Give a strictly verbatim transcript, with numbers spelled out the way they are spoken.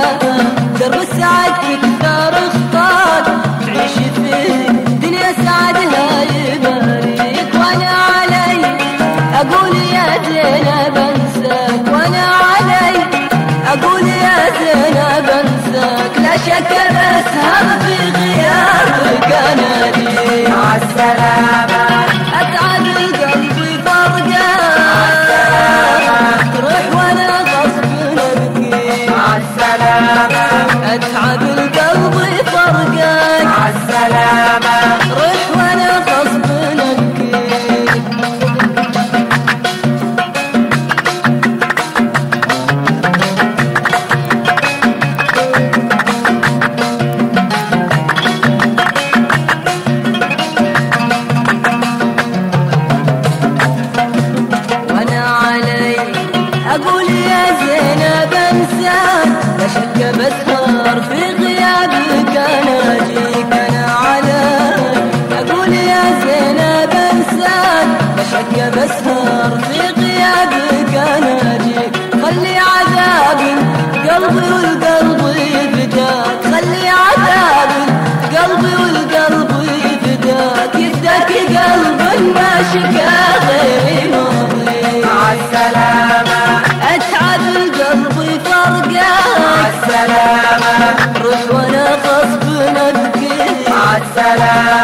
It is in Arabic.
درب السعد تكثر خطاك تعيش في دنيا سعدها يباريك. وانا علي اقول يا زينب انساك، وانا علي اقول يا زينب انساك. لا شك بسهر في غيابك انا لي مع السلامة اتعب قلبي فرقاك، تروح وانا غصب نبكي مع السلامة اتعب القلب فرقاك، مع السلامة روح وانا غصب نبكي. وانا علي اقول يا زينب انساك، لا شك بسهر في غيابك انا اجيك. انا علي اقول يا زينب انساك، لا شك بسهر في غيابك انا اجيك. خلي عذاب قلبي والقلب يفداك، خلي عذاب قلبي والقلب يفداك. يفداك قلب ما شكا غيري ماضي مع السلامة اتعب القلب فرقاك، مع السلامة روح وانا غصب نبكي مع السلامة